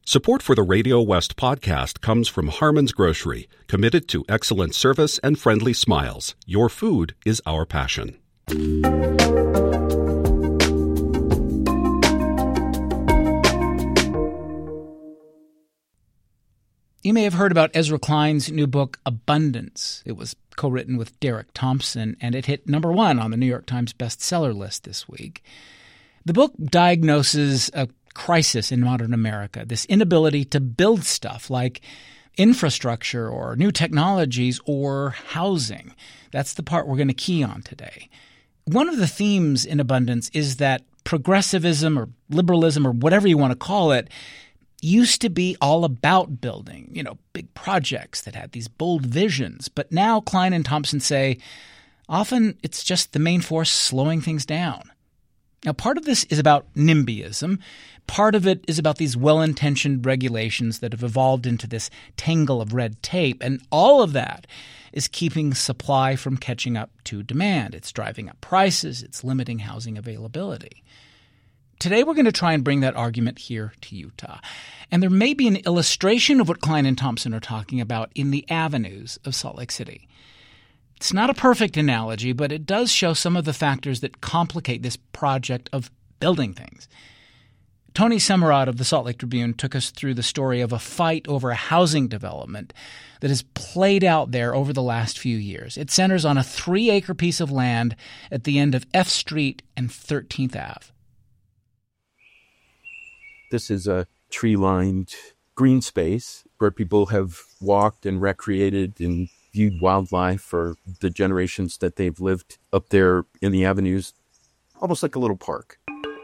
Support for the Radio West podcast comes from Harmon's Grocery, committed to excellent service and friendly smiles. Your food is our passion. You may have heard about Ezra Klein's new book, Abundance. It was co-written with Derek Thompson, and it hit number 1 on the New York Times bestseller list this week. The book diagnoses a crisis in modern America, this inability to build stuff like infrastructure or new technologies or housing. That's the part we're going to key on today. One of the themes in Abundance is that progressivism or liberalism or whatever you want to call it used to be all about building, big projects that had these bold visions. But now Klein and Thompson say often it's just the main force slowing things down. Now, part of this is about NIMBYism. Part of it is about these well-intentioned regulations that have evolved into this tangle of red tape. And all of that is keeping supply from catching up to demand. It's driving up prices. It's limiting housing availability. Today, we're going to try and bring that argument here to Utah. And there may be an illustration of what Klein and Thompson are talking about in the avenues of Salt Lake City. It's not a perfect analogy, but it does show some of the factors that complicate this project of building things. Tony Semerad of the Salt Lake Tribune took us through the story of a fight over a housing development that has played out there over the last few years. It centers on a 3-acre piece of land at the end of F Street and 13th Ave. This is a tree-lined green space where people have walked and recreated and viewed wildlife for the generations that they've lived up there in the avenues, almost like a little park.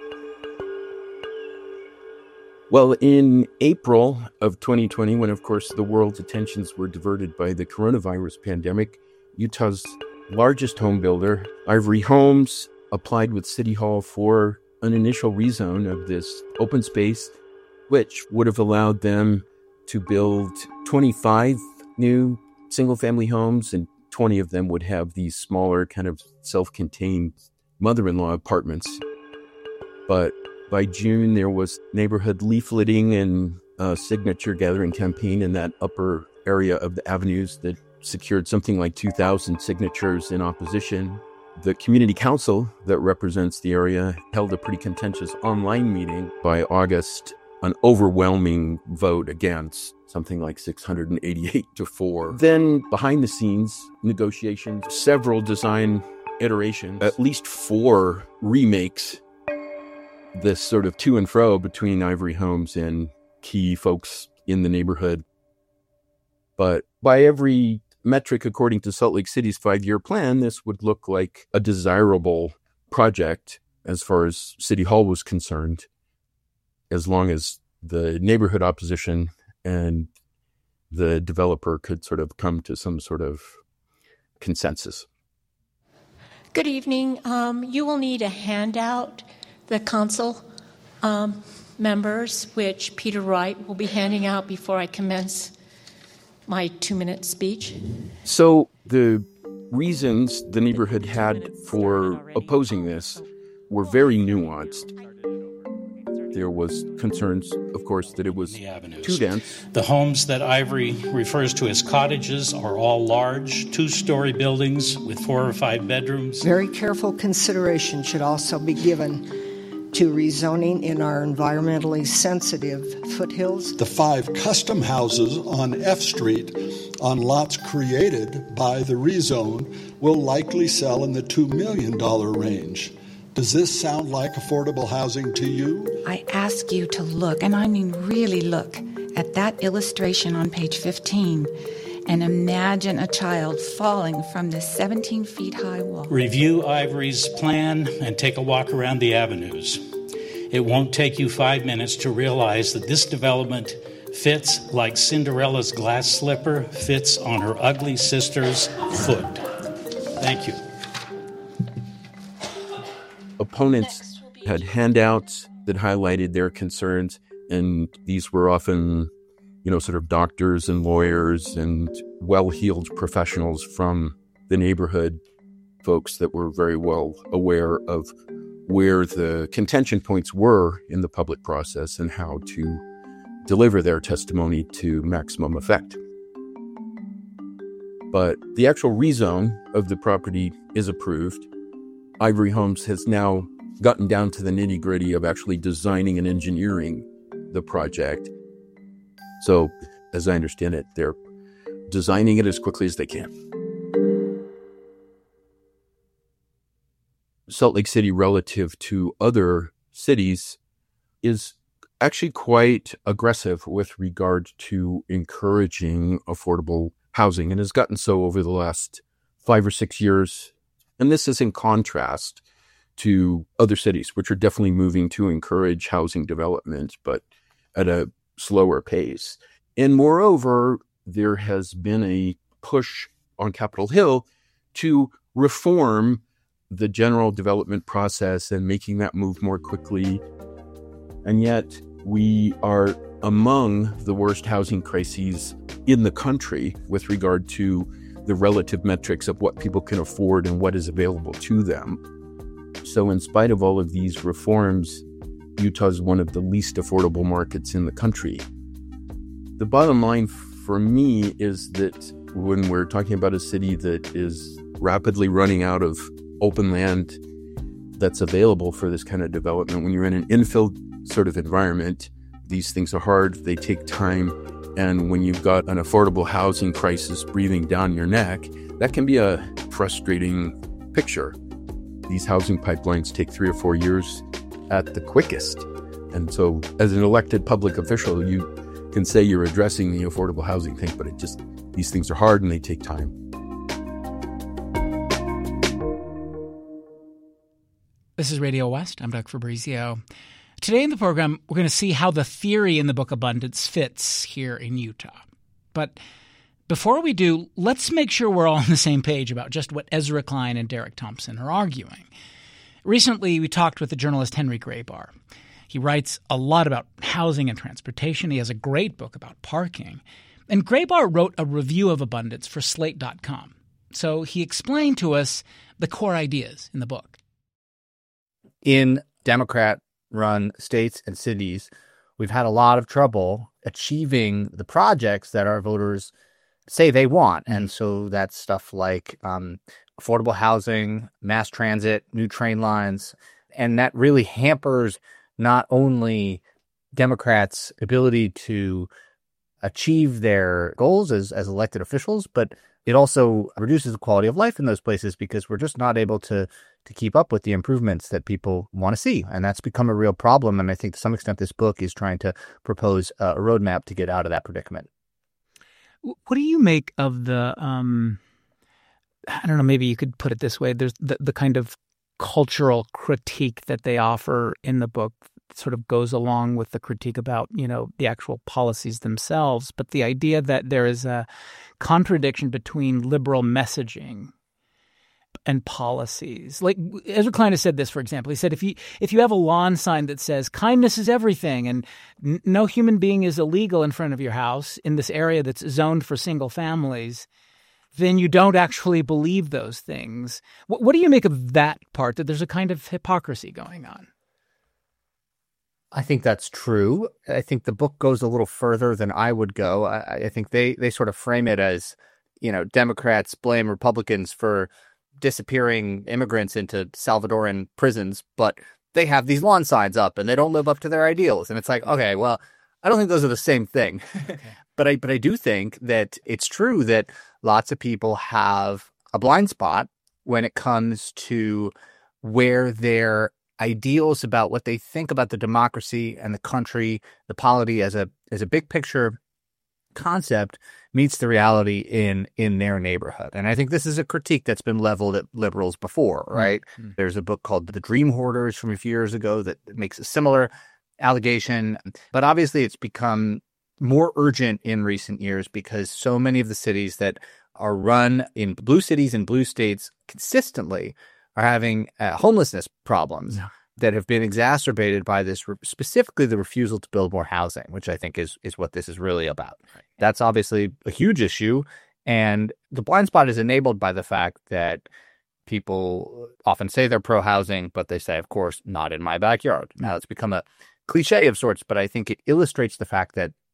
Well, in April of 2020, when, of course, the world's attentions were diverted by the coronavirus pandemic, Utah's largest home builder, Ivory Homes, applied with City Hall for an initial rezone of this open space, which would have allowed them to build 25 new single-family homes, and 20 of them would have these smaller kind of self-contained mother-in-law apartments. But by June, there was neighborhood leafleting and a signature gathering campaign in that upper area of the avenues that secured something like 2,000 signatures in opposition. The community council that represents the area held a pretty contentious online meeting. By August, an overwhelming vote against, something like 688 to 4. Then, behind the scenes, negotiations, several design iterations, at least 4 remakes, this sort of to and fro between Ivory Homes and key folks in the neighborhood. But by every metric, according to Salt Lake City's 5-year plan, this would look like a desirable project as far as City Hall was concerned, as long as the neighborhood opposition and the developer could sort of come to some sort of consensus. Good evening. You will need a handout, the council members, which Peter Wright will be handing out before I commence my 2-minute speech. So the reasons the neighborhood had for opposing this were very nuanced. There was concerns, of course, that it was too dense. The homes that Ivory refers to as cottages are all large, 2-story buildings with 4 or 5 bedrooms. Very careful consideration should also be given to rezoning in our environmentally sensitive foothills. The 5 custom houses on F Street on lots created by the rezone will likely sell in the $2 million range. Does this sound like affordable housing to you? I ask you to look, and I mean really look, at that illustration on page 15 and imagine a child falling from this 17 feet high wall. Review Ivory's plan and take a walk around the avenues. It won't take you 5 minutes to realize that this development fits like Cinderella's glass slipper fits on her ugly sister's foot. Thank you. Opponents had handouts that highlighted their concerns, and these were often, sort of doctors and lawyers and well-heeled professionals from the neighborhood, folks that were very well aware of where the contention points were in the public process and how to deliver their testimony to maximum effect. But the actual rezone of the property is approved. Ivory Homes has now gotten down to the nitty-gritty of actually designing and engineering the project. So, as I understand it, they're designing it as quickly as they can. Salt Lake City, relative to other cities, is actually quite aggressive with regard to encouraging affordable housing, and has gotten so over the last 5 or 6 years. And this is in contrast to other cities, which are definitely moving to encourage housing development, but at a slower pace. And moreover, there has been a push on Capitol Hill to reform the general development process and making that move more quickly. And yet we are among the worst housing crises in the country with regard to the relative metrics of what people can afford and what is available to them. So in spite of all of these reforms, Utah is one of the least affordable markets in the country. The bottom line for me is that when we're talking about a city that is rapidly running out of open land that's available for this kind of development, when you're in an infill sort of environment, these things are hard, they take time, and when you've got an affordable housing crisis breathing down your neck, that can be a frustrating picture. These housing pipelines take 3 or 4 years at the quickest. And so as an elected public official, you can say you're addressing the affordable housing thing, but these things are hard and they take time. This is Radio West. I'm Doug Fabrizio. Today in the program, we're going to see how the theory in the book Abundance fits here in Utah. But before we do, let's make sure we're all on the same page about just what Ezra Klein and Derek Thompson are arguing. Recently, we talked with the journalist Henry Graybar. He writes a lot about housing and transportation. He has a great book about parking. And Graybar wrote a review of Abundance for Slate.com. So he explained to us the core ideas in the book. In Democrat-run states and cities, we've had a lot of trouble achieving the projects that our voters say they want. And so that's stuff like affordable housing, mass transit, new train lines. And that really hampers not only Democrats' ability to achieve their goals as elected officials, but it also reduces the quality of life in those places because we're just not able to keep up with the improvements that people want to see. And that's become a real problem. And I think to some extent this book is trying to propose a roadmap to get out of that predicament. What do you make of the, I don't know, maybe you could put it this way, there's the kind of cultural critique that they offer in the book sort of goes along with the critique about, the actual policies themselves, but the idea that there is a contradiction between liberal messaging and policies. Like Ezra Klein has said this, for example. He said, if you have a lawn sign that says kindness is everything and no human being is illegal in front of your house in this area that's zoned for single families, then you don't actually believe those things. What do you make of that part, that there's a kind of hypocrisy going on? I think that's true. I think the book goes a little further than I would go. I think they sort of frame it as, Democrats blame Republicans for disappearing immigrants into Salvadoran prisons, but they have these lawn signs up and they don't live up to their ideals. And it's like, okay, well, I don't think those are the same thing. Okay. But I do think that it's true that lots of people have a blind spot when it comes to where their ideals about what they think about the democracy and the country, the polity as a big picture concept meets the reality in their neighborhood. And I think this is a critique that's been leveled at liberals before, right? Mm-hmm. There's a book called The Dream Hoarders from a few years ago that makes a similar allegation. But obviously it's become more urgent in recent years because so many of the cities that are run in blue cities and blue states consistently are having homelessness problems that have been exacerbated by this, specifically the refusal to build more housing, which I think is what this is really about. Right. That's obviously a huge issue. And the blind spot is enabled by the fact that people often say they're pro-housing, but they say, of course, not in my backyard. Now, it's become a cliche of sorts, but I think it illustrates the fact that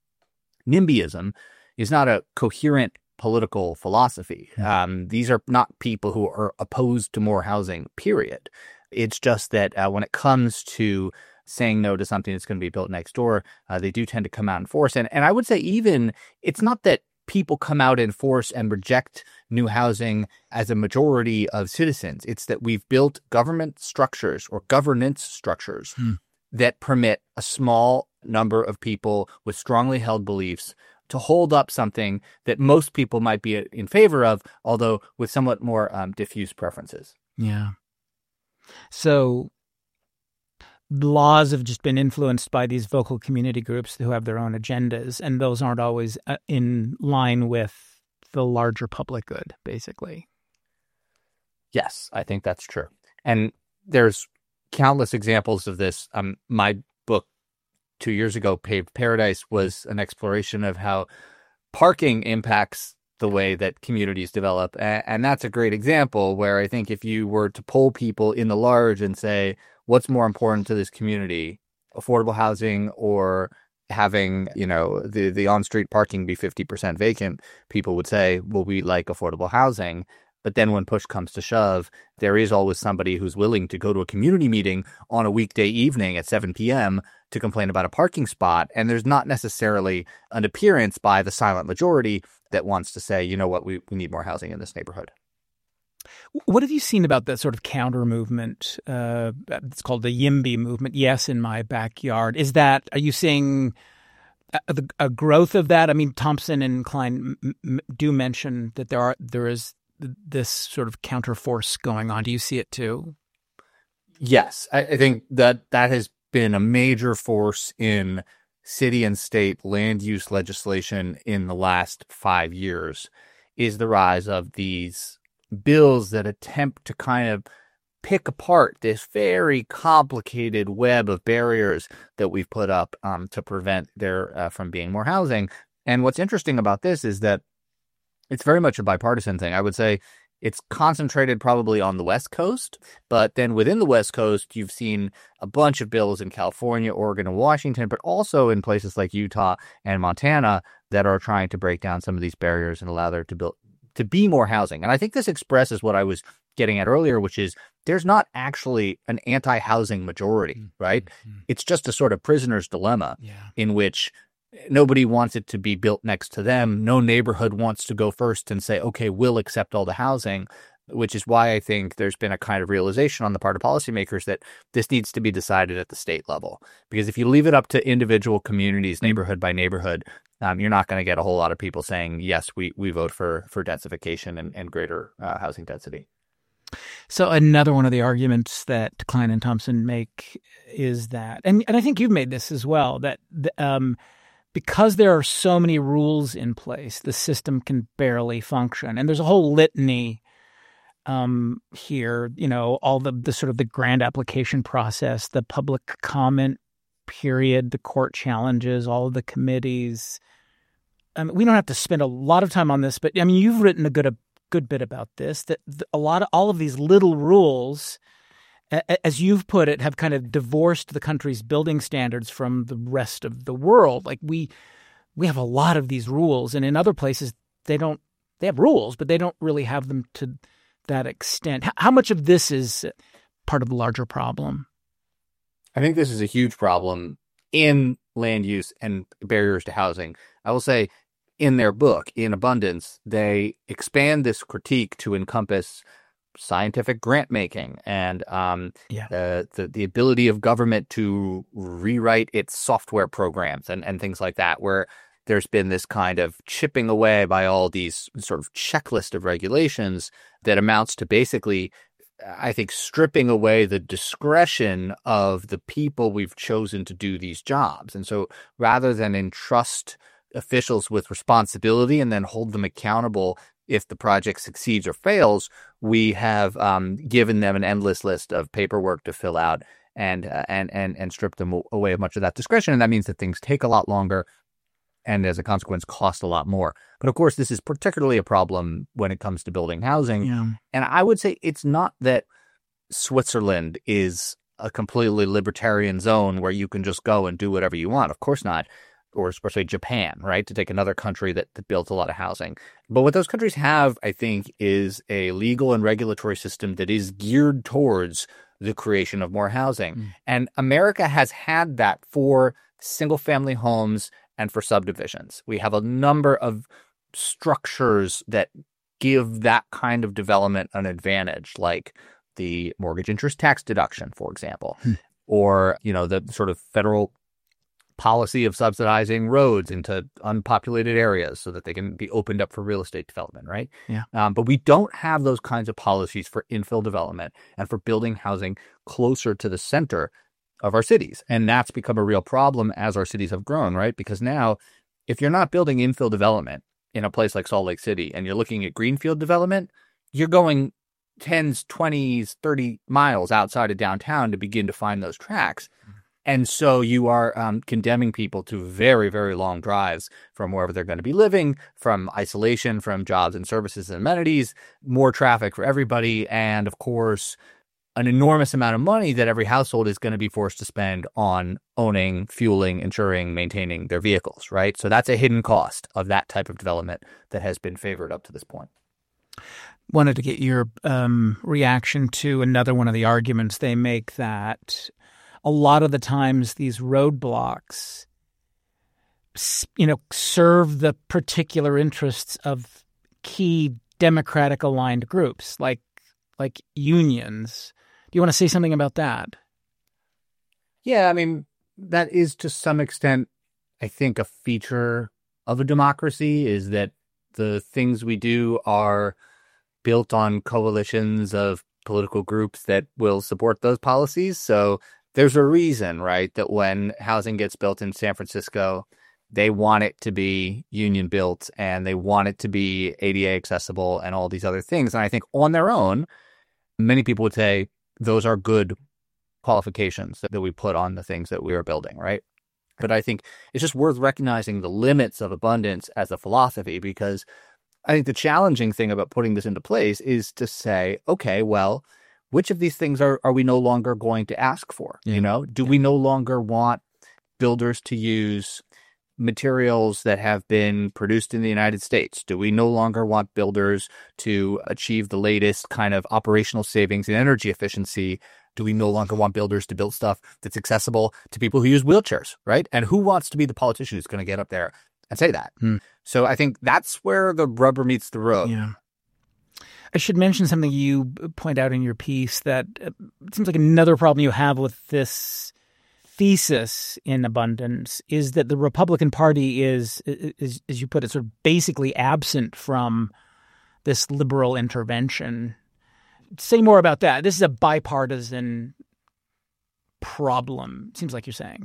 NIMBYism is not a coherent political philosophy. These are not people who are opposed to more housing, period. It's just that when it comes to saying no to something that's going to be built next door, they do tend to come out in force. And I would say even it's not that people come out in force and reject new housing as a majority of citizens. It's that we've built government structures or governance structures that permit a small number of people with strongly held beliefs to hold up something that most people might be in favor of, although with somewhat more diffuse preferences. Yeah. So laws have just been influenced by these vocal community groups who have their own agendas, and those aren't always in line with the larger public good, basically. Yes, I think that's true. And there's countless examples of this. My book 2 years ago, Paved Paradise, was an exploration of how parking impacts the way that communities develop. And that's a great example where I think if you were to poll people in the large and say, what's more important to this community, affordable housing or having, the on-street parking be 50% vacant, people would say, well, we like affordable housing. But then when push comes to shove, there is always somebody who's willing to go to a community meeting on a weekday evening at 7 p.m. to complain about a parking spot. And there's not necessarily an appearance by the silent majority that wants to say, you know what, we need more housing in this neighborhood. What have you seen about that sort of counter movement? It's called the YIMBY movement. Yes, in my backyard. Are you seeing a growth of that? I mean, Thompson and Klein do mention that there is this sort of counterforce going on. Do you see it too? Yes, I think that has been a major force in city and state land use legislation in the last 5 years, is the rise of these bills that attempt to kind of pick apart this very complicated web of barriers that we've put up to prevent there from being more housing. And what's interesting about this is that it's very much a bipartisan thing. I would say it's concentrated probably on the West Coast, but then within the West Coast, you've seen a bunch of bills in California, Oregon, and Washington, but also in places like Utah and Montana that are trying to break down some of these barriers and allow there to be more housing. And I think this expresses what I was getting at earlier, which is there's not actually an anti-housing majority, right? Mm-hmm. It's just a sort of prisoner's dilemma in which nobody wants it to be built next to them. No neighborhood wants to go first and say, okay, we'll accept all the housing, which is why I think there's been a kind of realization on the part of policymakers that this needs to be decided at the state level. Because if you leave it up to individual communities, neighborhood by neighborhood, you're not going to get a whole lot of people saying, yes, we vote for densification and greater housing density. So another one of the arguments that Klein and Thompson make is that, and I think you've made this as well, that because there are so many rules in place, the system can barely function. And there's a whole litany here, all the sort of the grant application process, the public comment period, the court challenges, all of the committees. We don't have to spend a lot of time on this, but you've written a good bit about this, that all of these little rules, as you've put it, have kind of divorced the country's building standards from the rest of the world. Like we have a lot of these rules, and in other places they have rules, but they don't really have them to that extent. How much of this is part of the larger problem? I think this is a huge problem in land use and barriers to housing. I will say in their book, In Abundance, they expand this critique to encompass scientific grant making and the ability of government to rewrite its software programs and things like that, where there's been this kind of chipping away by all these sort of checklist of regulations that amounts to basically, I think, stripping away the discretion of the people we've chosen to do these jobs. And so rather than entrust officials with responsibility and then hold them accountable if the project succeeds or fails, we have given them an endless list of paperwork to fill out and strip them away of much of that discretion. And that means that things take a lot longer and as a consequence cost a lot more. But of course, this is particularly a problem when it comes to building housing. Yeah. And I would say it's not that Switzerland is a completely libertarian zone where you can just go and do whatever you want. Of course not. or especially Japan, right, to take another country that builds a lot of housing. But what those countries have, I think, is a legal and regulatory system that is geared towards the creation of more housing. And America has had that for single-family homes and for subdivisions. We have a number of structures that give that kind of development an advantage, like the mortgage interest tax deduction, for example, or, the sort of federal policy of subsidizing roads into unpopulated areas so that they can be opened up for real estate development, right? Yeah. But we don't have those kinds of policies for infill development and for building housing closer to the center of our cities. And that's become a real problem as our cities have grown, right? Because now, if you're not building infill development in a place like Salt Lake City and you're looking at greenfield development, you're going 10s, 20s, 30 miles outside of downtown to begin to find those tracks. And so you are condemning people to very, very long drives from wherever they're going to be living, from isolation, from jobs and services and amenities, more traffic for everybody, and of course, an enormous amount of money that every household is going to be forced to spend on owning, fueling, insuring, maintaining their vehicles, right? So that's a hidden cost of that type of development that has been favored up to this point. Wanted to get your reaction to another one of the arguments they make, that a lot of the times these roadblocks, serve the particular interests of key Democratic aligned groups like unions. Do you want to say something about that? Yeah, I mean, that is to some extent, I think, a feature of a democracy, is that the things we do are built on coalitions of political groups that will support those policies. So there's a reason, right, that when housing gets built in San Francisco, they want it to be union built and they want it to be ADA accessible and all these other things. And I think on their own, many people would say those are good qualifications that we put on the things that we are building, right? But I think it's just worth recognizing the limits of abundance as a philosophy, because I think the challenging thing about putting this into place is to say, okay, well, which of these things are we no longer going to ask for? Yeah. Do we no longer want builders to use materials that have been produced in the United States? Do we no longer want builders to achieve the latest kind of operational savings and energy efficiency? Do we no longer want builders to build stuff that's accessible to people who use wheelchairs, right? And who wants to be the politician who's going to get up there and say that? So I think that's where the rubber meets the road. Yeah. I should mention something you point out in your piece, that it seems like another problem you have with this thesis in abundance is that the Republican Party is, as you put it, sort of basically absent from this liberal intervention. Say more about that. This is a bipartisan problem, seems like you're saying.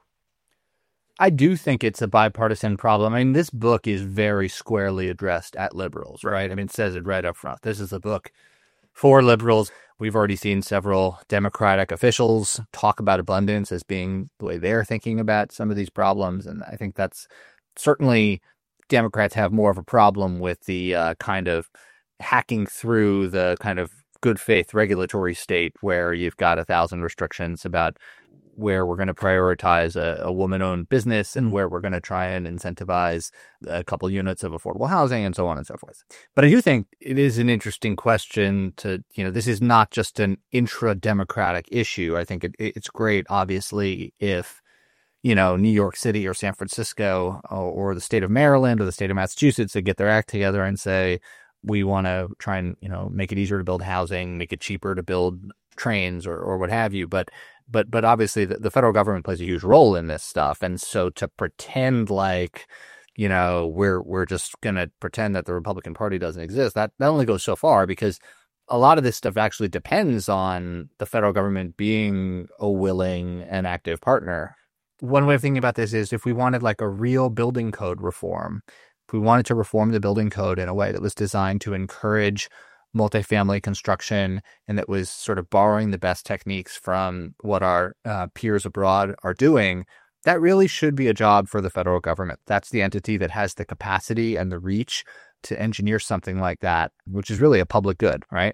I do think it's a bipartisan problem. I mean, this book is very squarely addressed at liberals, right? I mean, it says it right up front. This is a book for liberals. We've already seen several Democratic officials talk about abundance as being the way they're thinking about some of these problems. And I think that's certainly, Democrats have more of a problem with the kind of hacking through the kind of good faith regulatory state where you've got 1,000 restrictions about where we're going to prioritize a woman-owned business and where we're going to try and incentivize a couple units of affordable housing and so on and so forth. But I do think it is an interesting question to, this is not just an intra-democratic issue. I think it's great, obviously, if, New York City or San Francisco or the state of Maryland or the state of Massachusetts to get their act together and say, we want to try and, make it easier to build housing, make it cheaper to build trains or what have you. But obviously the federal government plays a huge role in this stuff. And so to pretend like, we're just going to pretend that the Republican Party doesn't exist, that only goes so far, because a lot of this stuff actually depends on the federal government being a willing and active partner. One way of thinking about this is if we wanted like a real building code reform, if we wanted to reform the building code in a way that was designed to encourage multifamily construction and that was sort of borrowing the best techniques from what our peers abroad are doing, that really should be a job for the federal government. That's the entity that has the capacity and the reach to engineer something like that, which is really a public good, right?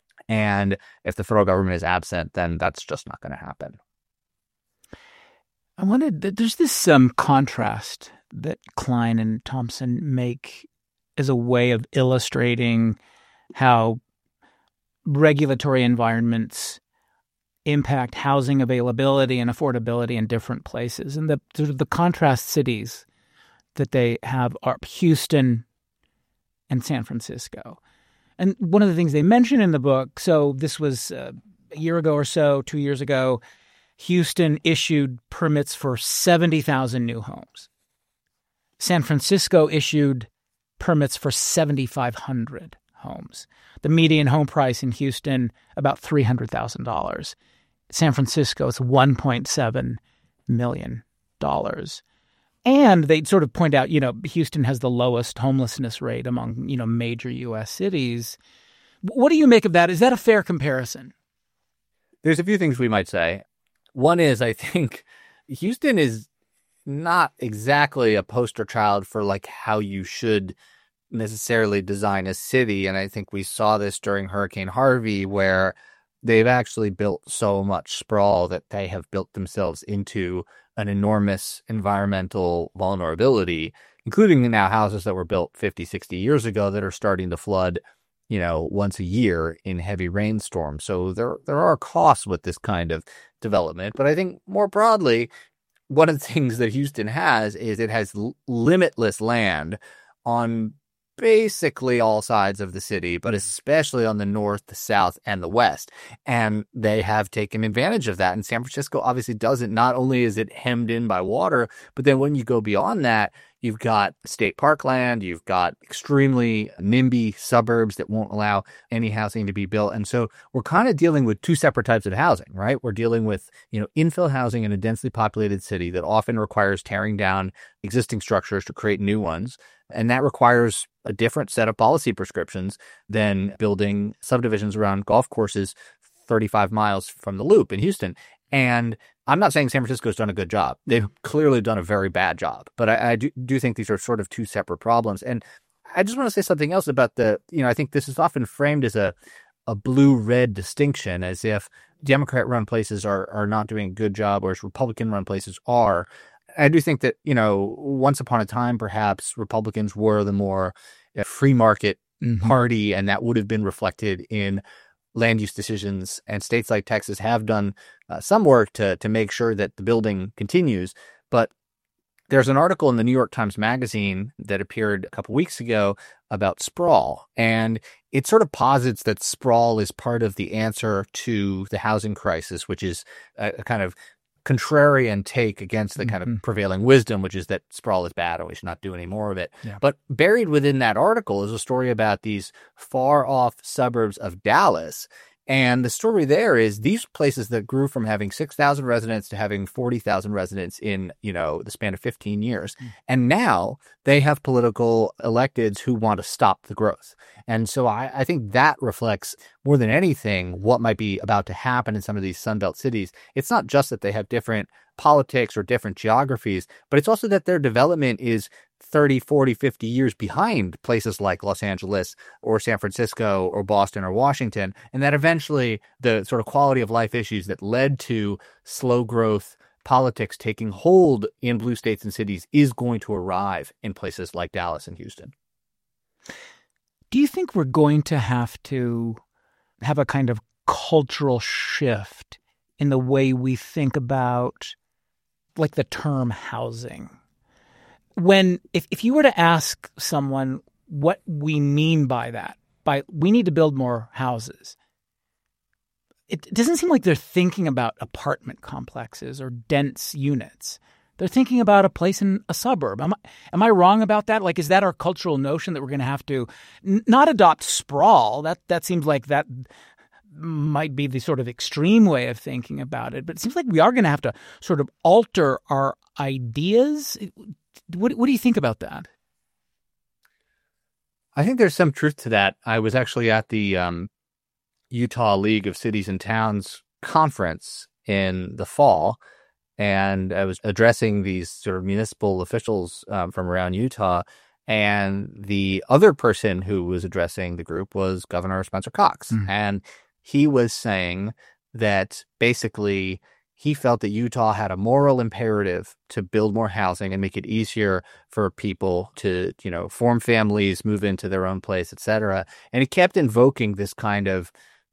And if the federal government is absent, then that's just not going to happen. I wanted, there's this contrast that Klein and Thompson make as a way of illustrating how regulatory environments impact housing availability and affordability in different places. And the contrast cities that they have are Houston and San Francisco. And one of the things they mention in the book, so this was a year ago or so, 2 years ago, Houston issued permits for 70,000 new homes. San Francisco issued permits for 7,500 homes. The median home price in Houston, about $300,000. San Francisco is $1.7 million. And they sort of point out, Houston has the lowest homelessness rate among, major U.S. cities. What do you make of that? Is that a fair comparison? There's a few things we might say. One is, I think Houston is not exactly a poster child for like how you should necessarily design a city. And I think we saw this during Hurricane Harvey, where they've actually built so much sprawl that they have built themselves into an enormous environmental vulnerability, including now houses that were built 50, 60 years ago that are starting to flood, once a year in heavy rainstorms. So there are costs with this kind of development. But I think more broadly, one of the things that Houston has is it has limitless land on basically all sides of the city, but especially on the north, the south, and the west. And they have taken advantage of that. And San Francisco obviously doesn't. Not only is it hemmed in by water, but then when you go beyond that, you've got state park land, you've got extremely NIMBY suburbs that won't allow any housing to be built. And so we're kind of dealing with two separate types of housing, right? We're dealing with, infill housing in a densely populated city that often requires tearing down existing structures to create new ones. And that requires a different set of policy prescriptions than building subdivisions around golf courses 35 miles from the Loop in Houston. And I'm not saying San Francisco's done a good job. They've clearly done a very bad job. But I do think these are sort of two separate problems. And I just want to say something else about I think this is often framed as a blue-red distinction, as if Democrat-run places are not doing a good job, whereas Republican-run places are. I do think that, once upon a time, perhaps Republicans were the more free market party, and that would have been reflected in land use decisions. And states like Texas have done some work to make sure that the building continues. But there's an article in the New York Times Magazine that appeared a couple weeks ago about sprawl. And it sort of posits that sprawl is part of the answer to the housing crisis, which is a kind of contrarian take against the kind of prevailing wisdom, which is that sprawl is bad and we should not do any more of it. Yeah. But buried within that article is a story about these far off suburbs of Dallas. And the story there is these places that grew from having 6,000 residents to having 40,000 residents in, the span of 15 years. And now they have political electeds who want to stop the growth. And so I think that reflects more than anything what might be about to happen in some of these Sunbelt cities. It's not just that they have different politics or different geographies, but it's also that their development is 30, 40, 50 years behind places like Los Angeles or San Francisco or Boston or Washington, and that eventually the sort of quality of life issues that led to slow growth politics taking hold in blue states and cities is going to arrive in places like Dallas and Houston. Do you think we're going to have a kind of cultural shift in the way we think about like the term housing? If you were to ask someone what we mean by that, we need to build more houses, it doesn't seem like they're thinking about apartment complexes or dense units. They're thinking about a place in a suburb. Am I wrong about that? Like, is that our cultural notion that we're going to have to not adopt sprawl? That seems like that might be the sort of extreme way of thinking about it. But it seems like we are going to have to sort of alter our ideas. What do you think about that? I think there's some truth to that. I was actually at the Utah League of Cities and Towns conference in the fall, and I was addressing these sort of municipal officials from around Utah. And the other person who was addressing the group was Governor Spencer Cox. And he was saying that basically he felt that Utah had a moral imperative to build more housing and make it easier for people to, form families, move into their own place, et cetera. And he kept invoking this kind of,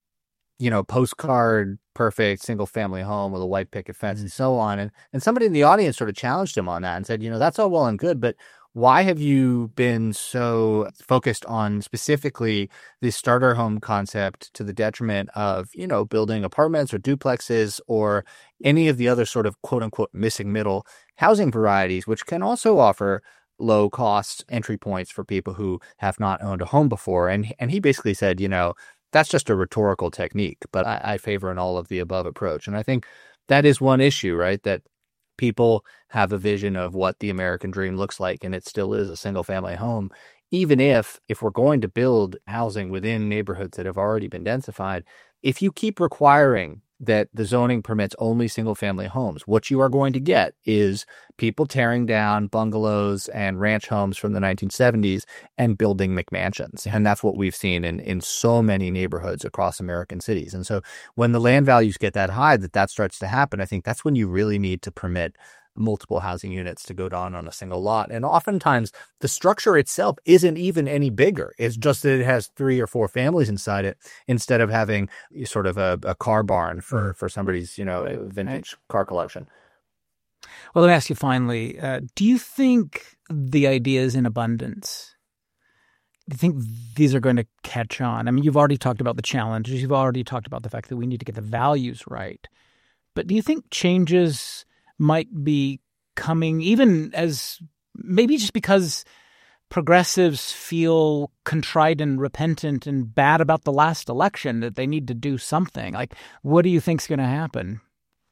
postcard perfect single family home with a white picket fence and so on. And somebody in the audience sort of challenged him on that and said, that's all well and good, but why have you been so focused on specifically the starter home concept to the detriment of, building apartments or duplexes or any of the other sort of quote unquote missing middle housing varieties, which can also offer low cost entry points for people who have not owned a home before? And he basically said, that's just a rhetorical technique, but I favor an all of the above approach. And I think that is one issue, right? That people have a vision of what the American dream looks like, and it still is a single family home. Even if we're going to build housing within neighborhoods that have already been densified, if you keep requiring that the zoning permits only single family homes, what you are going to get is people tearing down bungalows and ranch homes from the 1970s and building McMansions. And that's what we've seen in so many neighborhoods across American cities. And so when the land values get that high, that starts to happen, I think that's when you really need to permit multiple housing units to go down on a single lot. And oftentimes the structure itself isn't even any bigger. It's just that it has 3 or 4 families inside it instead of having sort of a car barn for somebody's, vintage car collection. Well, let me ask you finally, do you think the idea is in abundance? Do you think these are going to catch on? I mean, you've already talked about the challenges. You've already talked about the fact that we need to get the values right. But do you think changes might be coming even as maybe just because progressives feel contrite and repentant and bad about the last election that they need to do something? Like, what do you think's going to happen?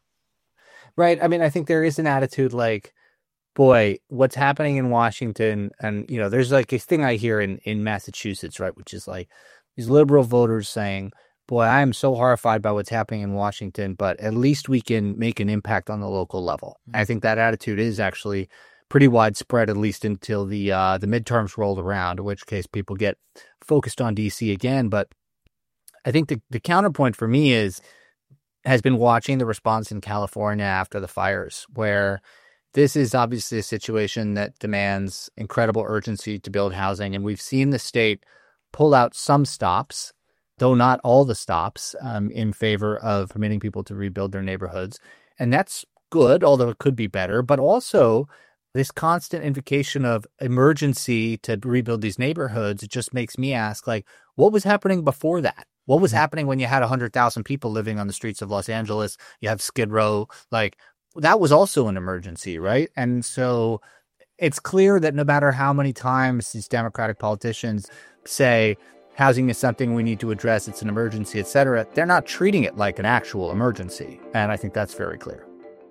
Right. I mean, I think there is an attitude like, boy, what's happening in Washington, and, there's like a thing I hear in Massachusetts, right, which is like these liberal voters saying, boy, I am so horrified by what's happening in Washington, but at least we can make an impact on the local level. I think that attitude is actually pretty widespread, at least until the midterms rolled around, in which case people get focused on D.C. again. But I think the counterpoint for me has been watching the response in California after the fires, where this is obviously a situation that demands incredible urgency to build housing. And we've seen the state pull out some stops, though not all the stops, in favor of permitting people to rebuild their neighborhoods. And that's good, although it could be better. But also this constant invocation of emergency to rebuild these neighborhoods, it just makes me ask, like, what was happening before that? What was happening when you had 100,000 people living on the streets of Los Angeles? You have Skid Row. Like, that was also an emergency, right? And so it's clear that no matter how many times these Democratic politicians say housing is something we need to address, it's an emergency, et cetera, they're not treating it like an actual emergency. And I think that's very clear.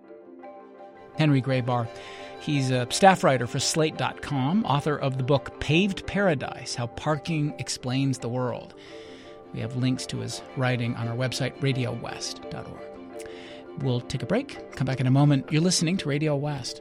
Henry Graybar. He's a staff writer for Slate.com, author of the book Paved Paradise, How Parking Explains the World. We have links to his writing on our website, radiowest.org. We'll take a break, come back in a moment. You're listening to Radio West.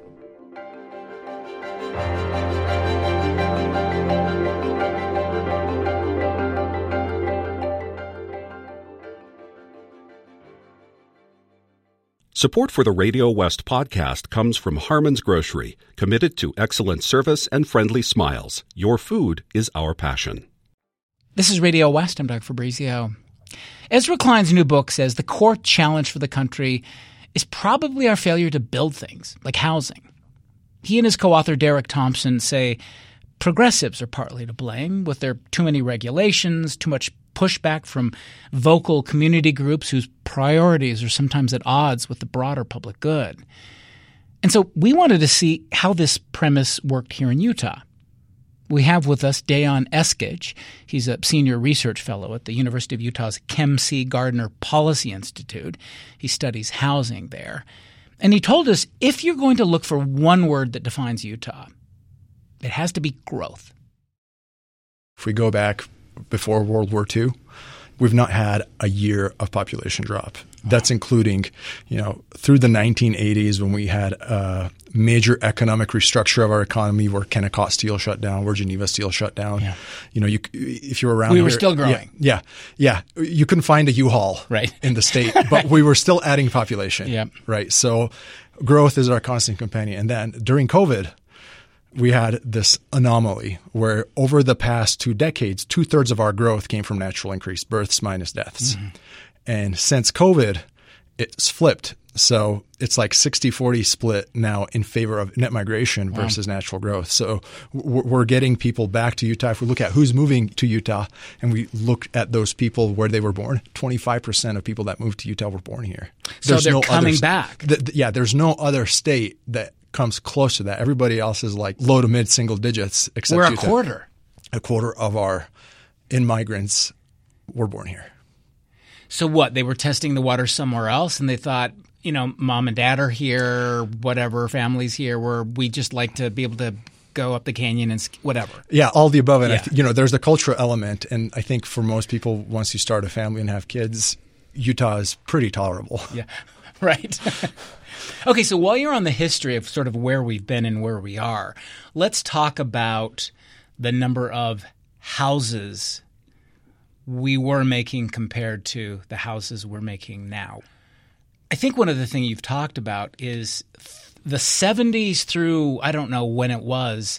Support for the Radio West podcast comes from Harmon's Grocery, committed to excellent service and friendly smiles. Your food is our passion. This is Radio West. I'm Doug Fabrizio. Ezra Klein's new book says the core challenge for the country is probably our failure to build things, like housing. He and his co-author Derek Thompson say progressives are partly to blame with their too many regulations, too much pushback from vocal community groups whose priorities are sometimes at odds with the broader public good. And so we wanted to see how this premise worked here in Utah. We have with us Dayon Eskridge. He's a senior research fellow at the University of Utah's Kem C. Gardner Policy Institute. He studies housing there. And he told us if you're going to look for one word that defines Utah, it has to be growth. If we go back before World War II, we've not had a year of population drop. That's including, through the 1980s when we had a major economic restructure of our economy where Kennecott Steel shut down, where Geneva Steel shut down. Yeah. If you were around, we were still growing. Yeah. You couldn't find a U-Haul in the state, but we were still adding population. Yeah. Right. So growth is our constant companion. And then during COVID, we had this anomaly where over the past 2 decades, 2/3 of our growth came from natural increase, births minus deaths. Mm-hmm. And since COVID, it's flipped. So it's like 60-40 split now in favor of net migration versus natural growth. So we're getting people back to Utah. If we look at who's moving to Utah and we look at those people where they were born, 25% of people that moved to Utah were born here. So they're coming back. There's no other state that comes close to that. Everybody else is like low to mid single digits except we're Utah. A quarter of our in-migrants were born here. So what? They were testing the water somewhere else and they thought, mom and dad are here, whatever, family's here, where we just like to be able to go up the canyon and whatever. Yeah, all the above. And there's the cultural element. And I think for most people, once you start a family and have kids, Utah is pretty tolerable. Yeah, right. Okay, so while you're on the history of sort of where we've been and where we are, let's talk about the number of houses we were making compared to the houses we're making now. I think one of the things you've talked about is the 70s through, I don't know when it was,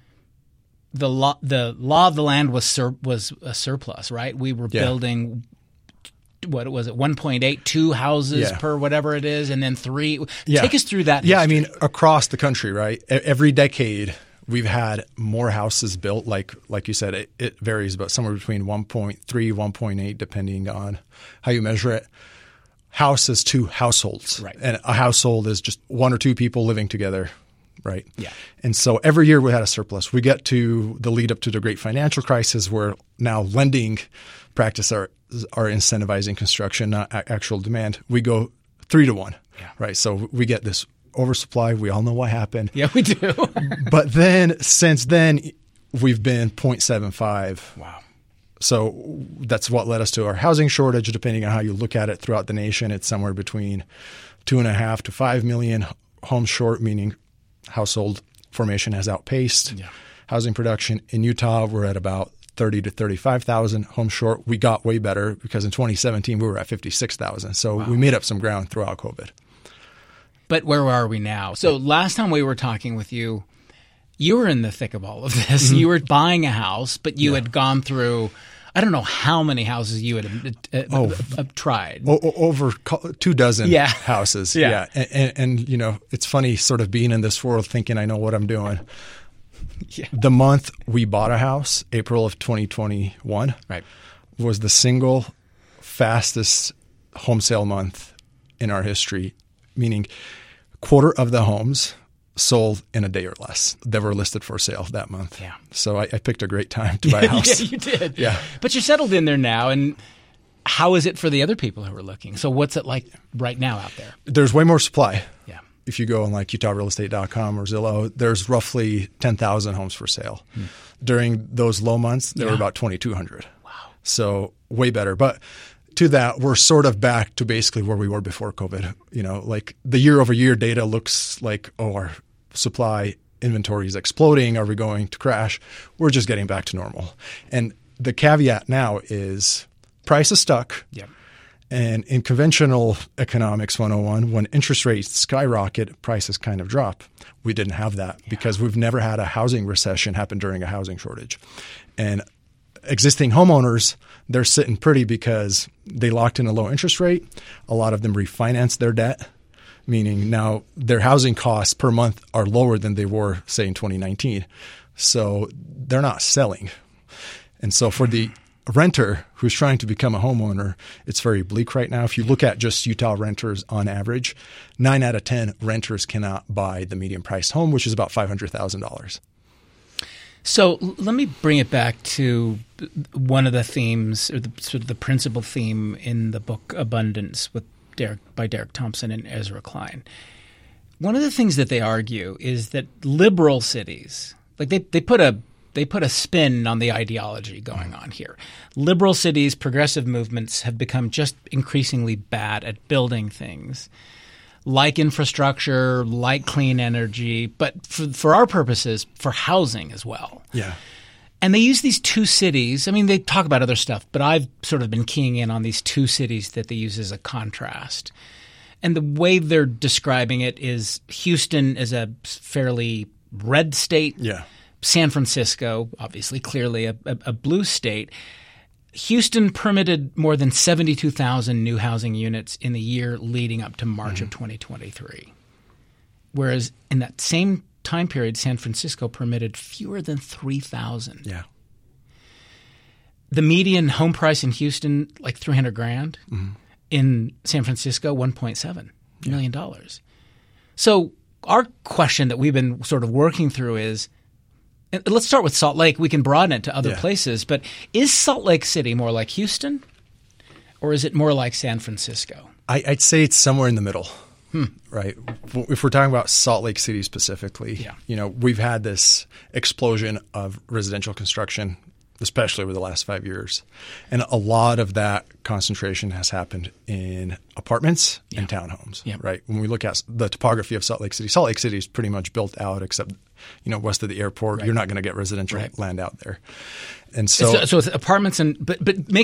the law of the land was a surplus, right? We were building, what was it, 1.8, 2 houses per whatever it is, and then 3. Take us through that history. Yeah, I mean, across the country, right? Every decade we've had more houses built. Like you said, it varies, but somewhere between 1.3, 1.8, depending on how you measure it. House is 2 households. Right. And a household is just 1 or 2 people living together, right? Yeah. And so every year we had a surplus. We get to the lead up to the great financial crisis where now lending practices are incentivizing construction, not actual demand. We go 3-to-1, right? So we get this oversupply. We all know what happened. Yeah, we do. But then since then, we've been 0.75. Wow. So that's what led us to our housing shortage. Depending on how you look at it throughout the nation, it's somewhere between 2.5 to 5 million homes short, meaning household formation has outpaced housing production. In Utah, we're at about 30 to 35,000 homes short. We got way better because in 2017, we were at 56,000. So we made up some ground throughout COVID. But where are we now? So last time we were talking with you, you were in the thick of all of this. Mm-hmm. You were buying a house, but you had gone through, I don't know how many houses you had tried. Over 24 houses. Yeah. And it's funny sort of being in this world thinking I know what I'm doing. Yeah. The month we bought a house, April of 2021, was the single fastest home sale month in our history, meaning quarter of the homes sold in a day or less that were listed for sale that month. Yeah. So I picked a great time to buy a house. Yeah, you did. Yeah. But you're settled in there now, and how is it for the other people who are looking? So what's it like right now out there? There's way more supply. Yeah. If you go on like UtahRealEstate.com or Zillow, there's roughly 10,000 homes for sale. During those low months, there were about 2,200. Wow. So way better. But to that, we're sort of back to basically where we were before COVID. Like the year-over-year data looks like, our supply inventory is exploding. Are we going to crash? We're just getting back to normal. And the caveat now is price is stuck. Yep. And in conventional economics 101, when interest rates skyrocket, prices kind of drop. We didn't have that because we've never had a housing recession happen during a housing shortage. And existing homeowners, they're sitting pretty because they locked in a low interest rate. A lot of them refinanced their debt, meaning now their housing costs per month are lower than they were, say, in 2019. So they're not selling. And so for the renter who's trying to become a homeowner, it's very bleak right now. If you look at just Utah renters on average, 9 out of 10 renters cannot buy the median priced home, which is about $500,000. So let me bring it back to one of the themes, or the principal theme in the book Abundance by Derek Thompson and Ezra Klein. One of the things that they argue is that liberal cities, like they put a they put a spin on the ideology going on here. Liberal cities, progressive movements have become just increasingly bad at building things like infrastructure, like clean energy, but for our purposes, for housing as well. Yeah. And they use these two cities. I mean, they talk about other stuff, but I've sort of been keying in on these two cities that they use as a contrast. And the way they're describing it is Houston is a fairly red state. Yeah. San Francisco, obviously, clearly a blue state. Houston permitted more than 72,000 new housing units in the year leading up to March of 2023. Whereas in that same time period, San Francisco permitted fewer than 3,000. Yeah. The median home price in Houston, like $300,000. In San Francisco, $1.7 million. So our question that we've been sort of working through is, and let's start with Salt Lake. We can broaden it to other places, but is Salt Lake City more like Houston, or is it more like San Francisco? I'd say it's somewhere in the middle, right? If we're talking about Salt Lake City specifically, we've had this explosion of residential construction, especially over the last 5 years. And a lot of that concentration has happened in apartments and townhomes, right? When we look at the topography of Salt Lake City is pretty much built out except, west of the airport. You're not going to get residential land out there. And so it's apartments but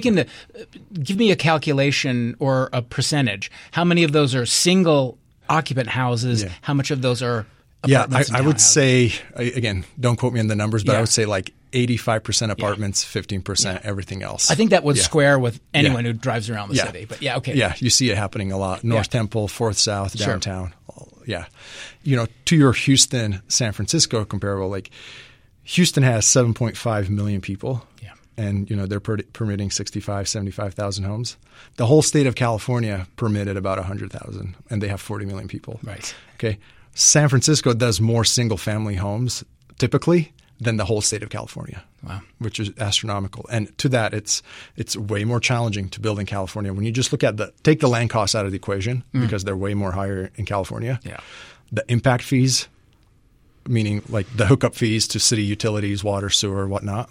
give me a calculation or a percentage. How many of those are single occupant houses? How much of those are apartments and I would say, again, don't quote me on the numbers, but I would say like 85% apartments, 15% everything else. I think that would square with anyone who drives around the city. But Yeah, you see it happening a lot. North Temple, 4th South, downtown. Yeah. To your Houston, San Francisco comparable, like Houston has 7.5 million people. Yeah. And, they're permitting 75,000 homes. The whole state of California permitted about 100,000, and they have 40 million people. Right. Okay. San Francisco does more single-family homes typically than the whole state of California. Wow. Which is astronomical. And to that, it's way more challenging to build in California. When you just look at take the land costs out of the equation because they're way more higher in California. Yeah. The impact fees, meaning like the hookup fees to city utilities, water, sewer, whatnot,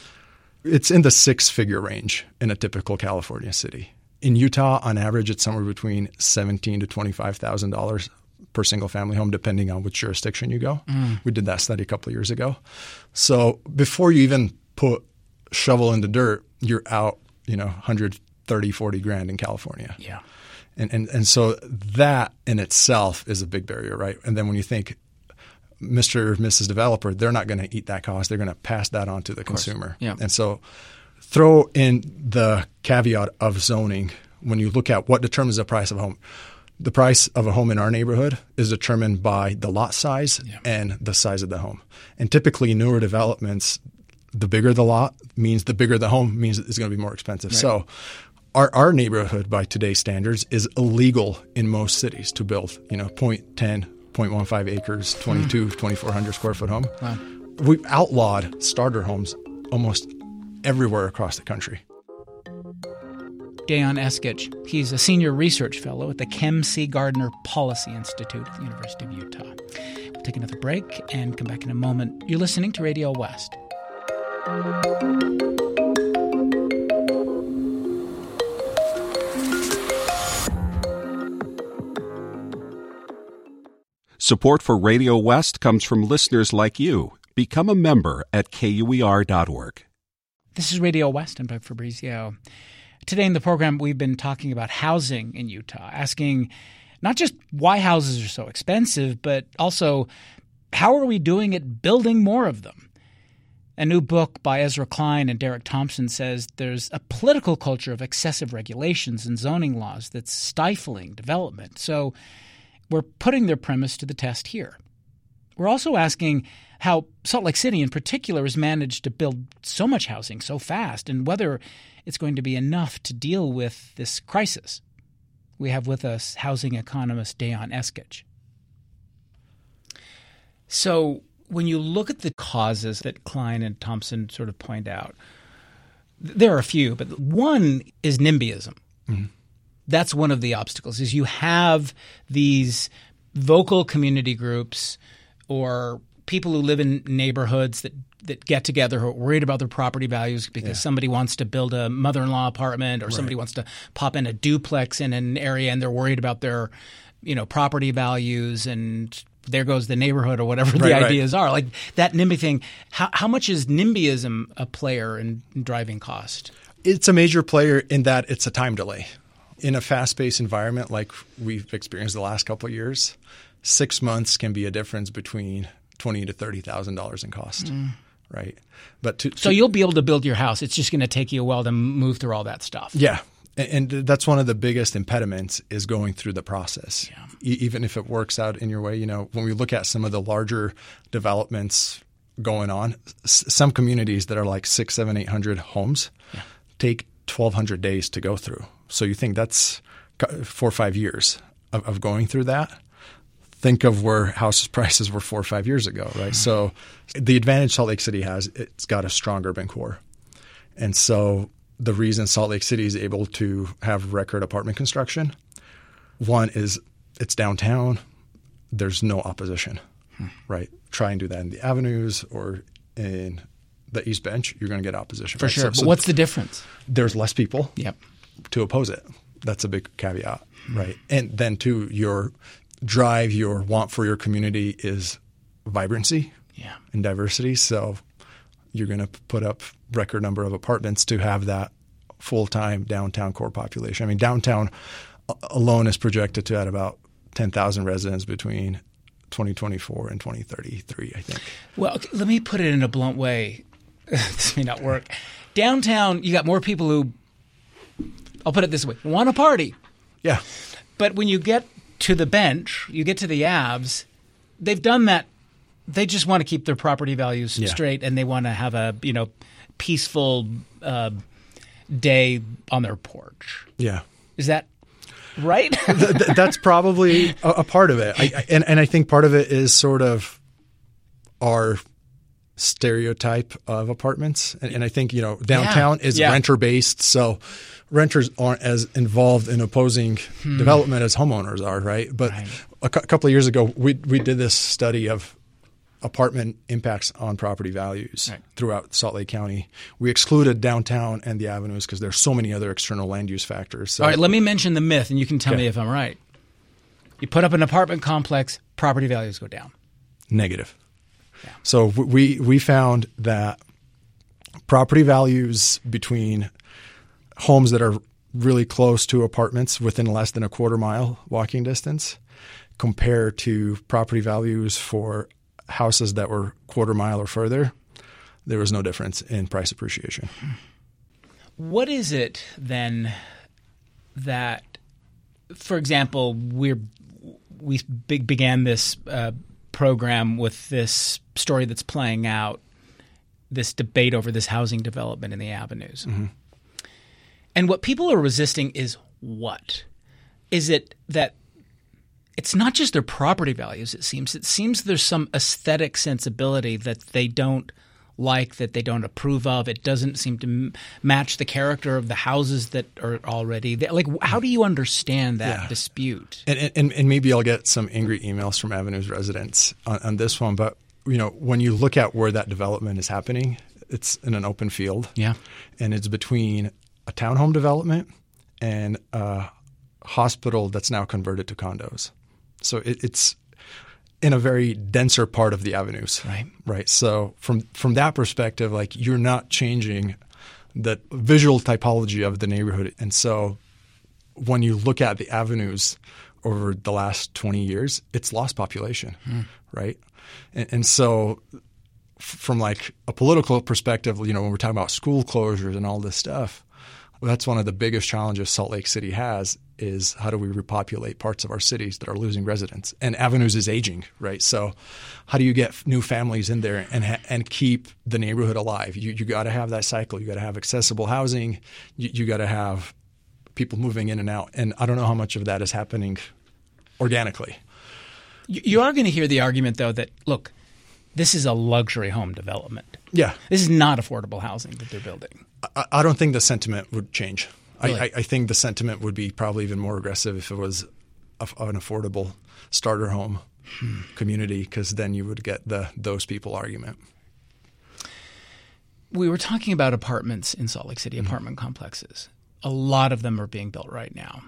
it's in the 6-figure range in a typical California city. In Utah, on average, it's somewhere between $17,000 to $25,000 per single family home, depending on which jurisdiction you go. We did that study a couple of years ago. So before you even put shovel in the dirt, you're out, 130, 40 grand in California. Yeah. And so that in itself is a big barrier, right? And then when you think Mr. or Mrs. Developer, they're not going to eat that cost. They're going to pass that on to the consumer. Yeah. And so throw in the caveat of zoning when you look at what determines the price of a home. The price of a home in our neighborhood is determined by the lot size and the size of the home. And typically newer developments, the bigger the lot means the bigger the home means it's going to be more expensive. Right. So our neighborhood by today's standards is illegal in most cities to build, 0.10, 0.15 acres, 2,400 square foot home. Wow. We've outlawed starter homes almost everywhere across the country. Dejan Eskich. He's a senior research fellow at the Kem C. Gardner Policy Institute at the University of Utah. We'll take another break and come back in a moment. You're listening to Radio West. Support for Radio West comes from listeners like you. Become a member at KUER.org. This is Radio West. I'm Doug Fabrizio. Today in the program, we've been talking about housing in Utah, asking not just why houses are so expensive, but also how are we doing at building more of them? A new book by Ezra Klein and Derek Thompson says there's a political culture of excessive regulations and zoning laws that's stifling development. So we're putting their premise to the test here. We're also asking how Salt Lake City in particular has managed to build so much housing so fast and whether it's going to be enough to deal with this crisis. We have with us housing economist Dejan Eskich. So when you look at the causes that Klein and Thompson sort of point out, there are a few, but one is NIMBYism. Mm-hmm. That's one of the obstacles, is you have these vocal community groups or people who live in neighborhoods that get together who are worried about their property values because somebody wants to build a mother-in-law apartment or somebody wants to pop in a duplex in an area and they're worried about their, property values, and there goes the neighborhood or whatever the ideas are. Like that NIMBY thing, how much is NIMBYism a player in driving cost? It's a major player in that it's a time delay. In a fast-paced environment like we've experienced the last couple of years, 6 months can be a difference between $20,000 to $30,000 in cost, right? But so you'll be able to build your house. It's just going to take you a while to move through all that stuff. Yeah. And that's one of the biggest impediments is going through the process. Yeah. Even if it works out in your way, when we look at some of the larger developments going on, some communities that are like 600, 700, 800 homes take 1,200 days to go through. So you think that's 4 or 5 years of going through that. Think of where house prices were 4 or 5 years ago, right? So the advantage Salt Lake City has, it's got a strong urban core. And so the reason Salt Lake City is able to have record apartment construction, one is it's downtown. There's no opposition, right? Try and do that in the avenues or in the East Bench, you're going to get opposition. For sure. But what's the difference? There's less people to oppose it. That's a big caveat, right? And then too, your drive, your want for your community is vibrancy and diversity. So you're going to put up record number of apartments to have that full-time downtown core population. I mean, downtown alone is projected to add about 10,000 residents between 2024 and 2033, I think. Well, okay, let me put it in a blunt way. This may not work. Downtown, you got more people who, I'll put it this way, want to party. Yeah. But when you get to the Bench, you get to the Avs, they've done that. They just want to keep their property values straight, and they want to have a peaceful day on their porch. Yeah. Is that right? That's probably a part of it. And I think part of it is sort of our stereotype of apartments. And I think, downtown is renter-based, so renters aren't as involved in opposing development as homeowners are, right? But a couple of years ago, we did this study of apartment impacts on property values throughout Salt Lake County. We excluded downtown and the avenues because there's so many other external land use factors. So, all right, let me mention the myth, and you can tell me if I'm right. You put up an apartment complex, property values go down. Negative. Yeah. So we found that property values between homes that are really close to apartments within less than a quarter mile walking distance compare to property values for houses that were quarter mile or further, there was no difference in price appreciation. What is it then that, for example, we began this program with this story that's playing out, this debate over this housing development in the avenues. Mm-hmm. And what people are resisting is what? Is it that it's not just their property values, it seems. It seems there's some aesthetic sensibility that they don't like, that they don't approve of. It doesn't seem to match the character of the houses that are already there. Like, how do you understand that dispute? And maybe I'll get some angry emails from Avenues residents on this one. But, when you look at where that development is happening, it's in an open field. Yeah. And it's between a townhome development and a hospital that's now converted to condos. So it's in a very denser part of the avenues. Right. So from that perspective, like, you're not changing the visual typology of the neighborhood. And so when you look at the avenues over the last 20 years, it's lost population. Right. And so from like a political perspective, when we're talking about school closures and all this stuff, that's one of the biggest challenges Salt Lake City has, is how do we repopulate parts of our cities that are losing residents? And Avenues is aging, right? So how do you get new families in there and keep the neighborhood alive? You got to have that cycle. You got to have accessible housing. You got to have people moving in and out. And I don't know how much of that is happening organically. You are going to hear the argument, though, that, look, this is a luxury home development. Yeah. This is not affordable housing that they're building. I don't think the sentiment would change. Really? I think the sentiment would be probably even more aggressive if it was an affordable starter home community, because then you would get the those people argument. We were talking about apartments in Salt Lake City, apartment complexes. A lot of them are being built right now.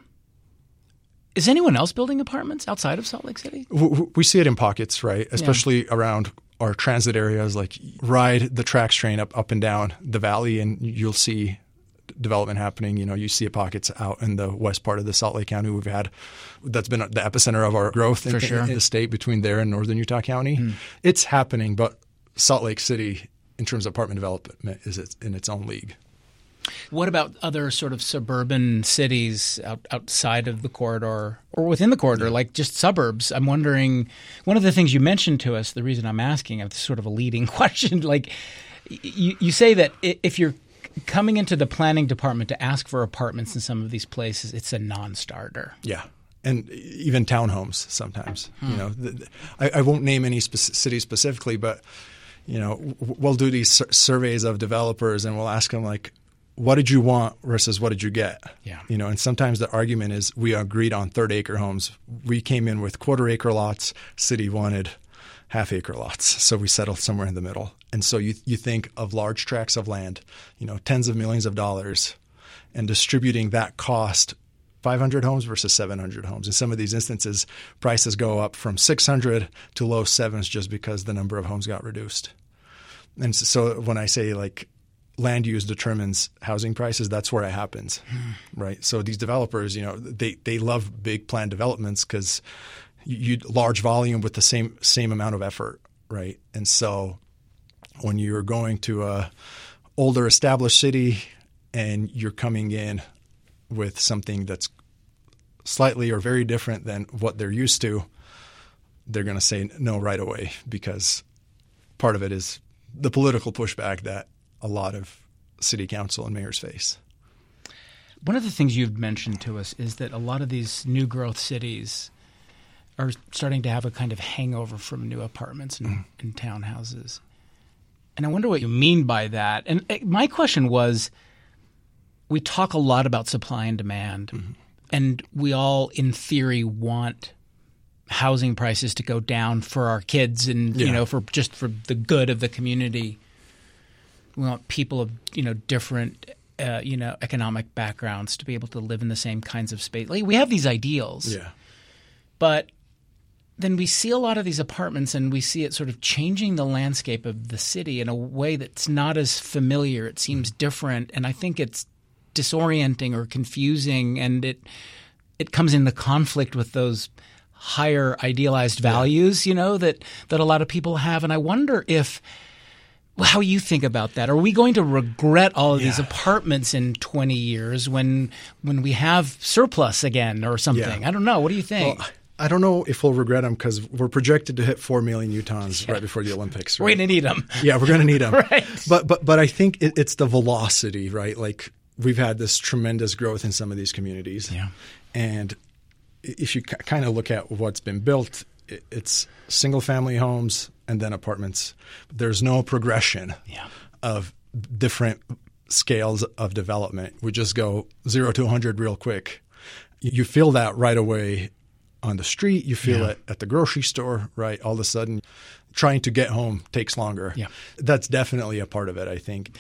Is anyone else building apartments outside of Salt Lake City? We see it in pockets, right? Especially around our transit areas, like ride the TRAX train up and down the valley, and you'll see development happening. You know, you see pockets out in the west part of the Salt Lake County that's been the epicenter of our growth in the state, between there and northern Utah County. It's happening, but Salt Lake City, in terms of apartment development, is in its own league. What about other sort of suburban cities outside of the corridor or within the corridor, like just suburbs? I'm wondering, one of the things you mentioned to us, the reason I'm asking, it's sort of a leading question, like you say that if you're coming into the planning department to ask for apartments in some of these places, it's a non-starter. Yeah. And even townhomes sometimes. You know, I won't name any city specifically, but, you know, we'll do these surveys of developers and we'll ask them, like, what did you want versus what did you get? Yeah. You know, and sometimes the argument is we agreed on third-acre homes. We came in with quarter-acre lots. City wanted half-acre lots. So we settled somewhere in the middle. And so you think of large tracts of land, you know, tens of millions of dollars, and distributing that cost, 500 homes versus 700 homes. In some of these instances, prices go up from 600 to low sevens just because the number of homes got reduced. And so when I say, like, land use determines housing prices, that's where it happens, right? So these developers, you know, they love big planned developments because you large volume with the same amount of effort, right? And so when you're going to a older established city and you're coming in with something that's slightly or very different than what they're used to, they're going to say no right away, because part of it is the political pushback that a lot of city council and mayors face. One of the things you've mentioned to us is that a lot of these new growth cities are starting to have a kind of hangover from new apartments and townhouses. And I wonder what you mean by that. And my question was, we talk a lot about supply and demand, and we all, in theory, want housing prices to go down for our kids and, you know, for the good of the community. We want people of, you know, different, economic backgrounds to be able to live in the same kinds of space. Like, we have these ideals. Yeah. But then we see a lot of these apartments and we see it sort of changing the landscape of the city in a way that's not as familiar. It seems different. And I think it's disorienting or confusing, and it comes into conflict with those higher idealized values, you know, that a lot of people have. And I wonder how you think about that. Are we going to regret all of these apartments in 20 years when we have surplus again or something? I don't know. What do you think? Well, I don't know if we'll regret them, because we're projected to hit 4 million Utahns right before the Olympics. Right? We're going to need them. Yeah, we're going to need them. Right. But I think it's the velocity, right? Like, we've had this tremendous growth in some of these communities. Yeah. And if you kind of look at what's been built, it's single-family homes and then apartments. There's no progression of different scales of development. We just go 0 to 100 real quick. You feel that right away on the street. You feel it at the grocery store, right? All of a sudden, trying to get home takes longer. Yeah. That's definitely a part of it, I think.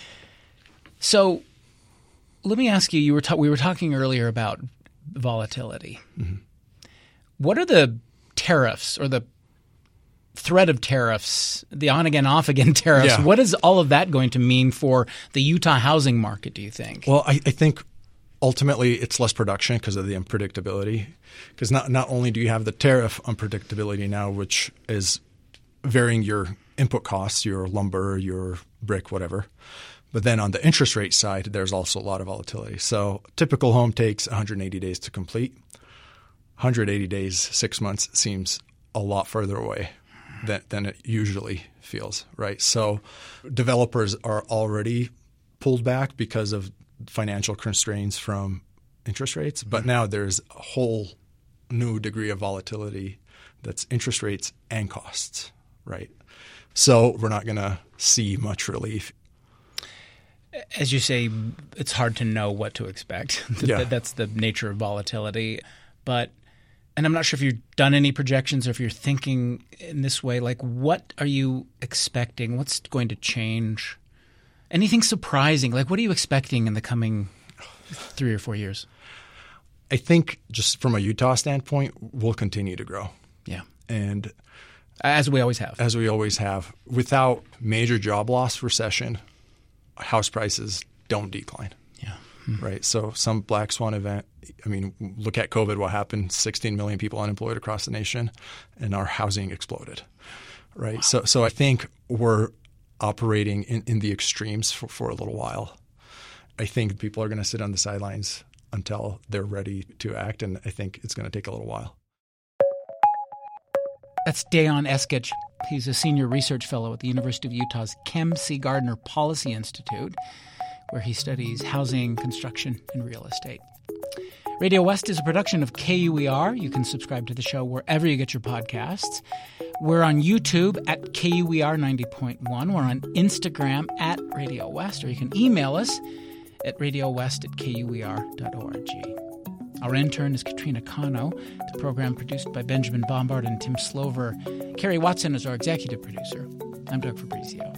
So let me ask you, we were talking earlier about volatility. What are the tariffs or the threat of tariffs, the on-again, off-again tariffs? What is all of that going to mean for the Utah housing market, do you think? Well, I think ultimately it's less production because of the unpredictability. Because not only do you have the tariff unpredictability now, which is varying your input costs, your lumber, your brick, whatever, but then on the interest rate side, there's also a lot of volatility. So a typical home takes 180 days to complete. 180 days, 6 months seems a lot further away than it usually feels, right? So developers are already pulled back because of financial constraints from interest rates, but now there's a whole new degree of volatility that's interest rates and costs, right? So we're not going to see much relief. As you say, it's hard to know what to expect. That's the nature of volatility. But And I'm not sure if you've done any projections or if you're thinking in this way, like what are you expecting? What's going to change? Anything surprising? Like what are you expecting in the coming 3 or 4 years? I think just from a Utah standpoint, we'll continue to grow. Yeah. And as we always have. As we always have. Without major job loss, recession, house prices don't decline. Yeah. Right. So some black swan event, I mean, look at COVID, what happened, 16 million people unemployed across the nation, and our housing exploded. Right. Wow. So I think we're operating in the extremes for a little while. I think people are going to sit on the sidelines until they're ready to act, and I think it's going to take a little while. That's Dejan Eskich. He's a senior research fellow at the University of Utah's Kem C. Gardner Policy Institute, where he studies housing, construction, and real estate. Radio West is a production of KUER. You can subscribe to the show wherever you get your podcasts. We're on YouTube at KUER 90.1. We're on Instagram at Radio West, or you can email us at radiowest@kuer.org. Our intern is Katrina Cano. The program produced by Benjamin Bombard and Tim Slover. Carrie Watson is our executive producer. I'm Doug Fabrizio.